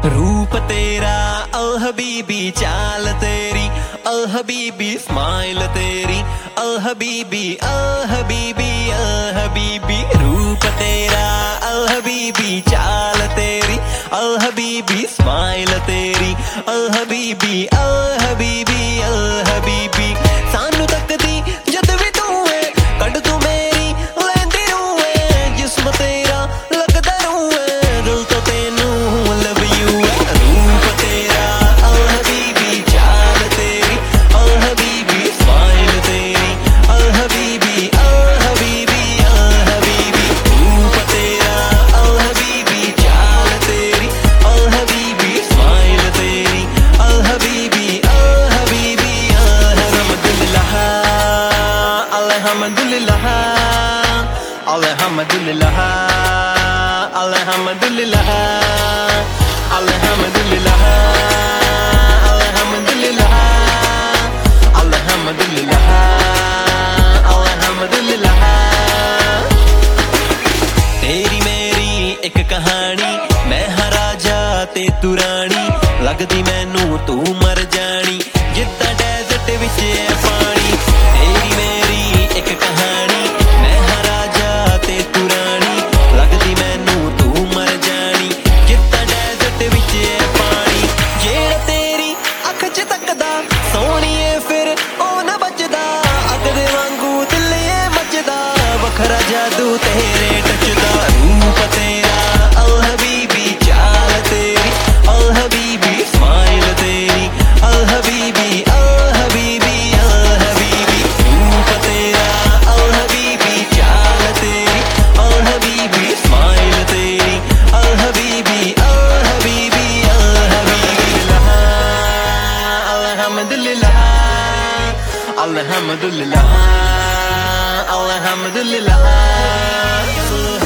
रूप तेरा अल हबीबी, चाल तेरी अल हबीबी, स्माइल तेरी अल हबीबी, अल हबीबी, अल हबीबी। रूप तेरा अल हबीबी, चाल तेरी अल हबीबी, स्माइल तेरी अल हबीबी, अल हबीबी, अल हबीबी। सानू तकदी जद भी तू है, कड तू मेरी लैंदी रूह है। जिस्म तेरा लगदा रूह है, दिल तो तेनू लव यू है। रूप तेरा अल हबीबी, चाल तेरी अल हबीबी, स्माइल तेरी अल हबीबी, अल हबीबी, अल हबीबी। रूप तेरा अल हबीबी, चाल तेरी अल हबीबी, स्माइल तेरी अल हबीबी, अल हबीबी, अल अल्हम्दुलिल्लाह, अल्हम्दुलिल्लाह, अल्हम्दुलिल्लाह, अल्हम्दुलिल्लाह, अल्हम्दुलिल्लाह, अल्हम्दुलिल्लाह, अल्हम्दुलिल्लाह, अल्हम्दुलिल्लाह। तेरी मेरी एक कहानी, मैं हां राजा ते तू रानी। लगदी मैनू तू मर जानी, जिद्दां डेजर्ट विच है पानी। तेरी मेरी एक कहानी, मैं हां राजा ते तू रानी। लगदी मैनू तू मर जानी, जिद्दां डेजर्ट विच है पानी। जेड़ा तेरी अख च तकदा सोहणीए, फिर ओ ना बचदा। अग दे वांगू दिल ए मचदा, वखरा जादू तेरे टचदा। रूप तेरा अल हबीबी, चाल तेरी अल हबीबी, स्माइल तेरी अल हबीबी, अल हबीबी, अल हबीबी। रूप तेरा अल हबीबी, चाल तेरी अल हबीबी, स्माइल तेरी अल हबीबी, अल हबीबी, अल हबीबी। अल्हम्दुलिल्लाह, अल्हम्दुलिल्लाह, अल्हम्दुलिल्लाह।